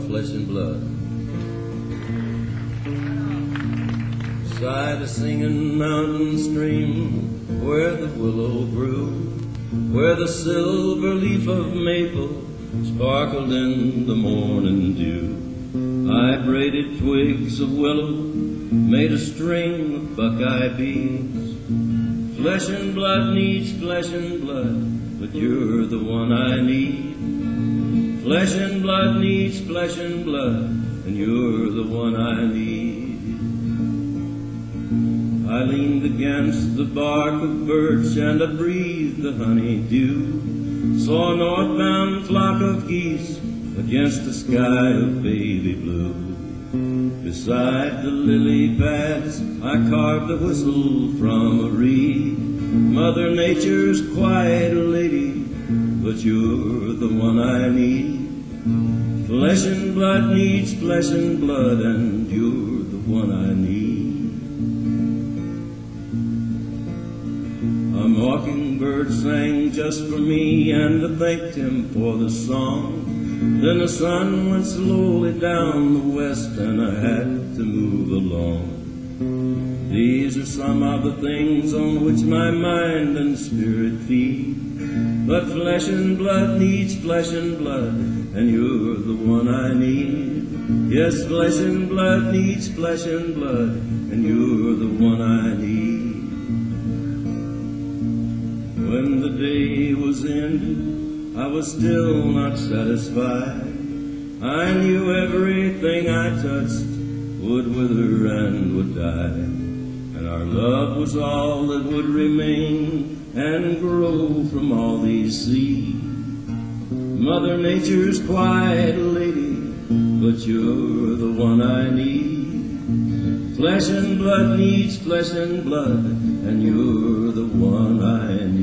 flesh and blood. Beside a singing mountain stream, where the willow grew, where the silver leaf of maple sparkled in the morning dew, I braided twigs of willow, made a string of buckeye beads. Flesh and blood needs flesh and blood, but you're the one I need. Flesh and blood needs flesh and blood, and you're the one I need. I leaned against the bark of birch and I breathed the honeydew. Saw a northbound flock of geese against the sky of baby blue. Beside the lily pads I carved a whistle from a reed. Mother Nature's quite a lady, but you're the one I need. Flesh and blood needs flesh and blood, and you're the one I need. A mockingbird sang just for me, and I thanked him for the song. Then the sun went slowly down the west, and I had to move along. These are some of the things on which my mind and spirit feed. But flesh and blood needs flesh and blood, and you're the one I need. Yes, flesh and blood needs flesh and blood, and you're the one I need. When the day was ended, I was still not satisfied. I knew everything I touched would wither and would die, and our love was all that would remain and grow from all these seeds. Mother Nature's quite a lady, but you're the one I need. Flesh and blood needs flesh and blood, and you're the one I need.